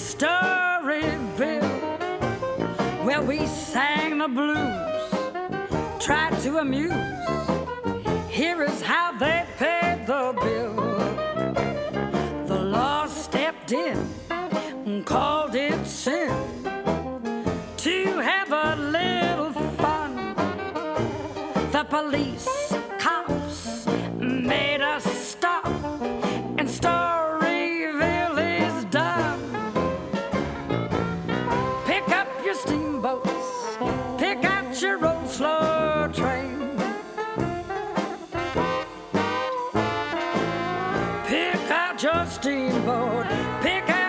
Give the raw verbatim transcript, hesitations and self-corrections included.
Storyville, where we sang the blues, tried to amuse. Here is how they paid the bill. The law stepped in and called it sin to have a little fun. The police, cops made us stop, and Storyville is done. Pick up your steamboats, pick out your old slow train. Pick out your steamboat, pick out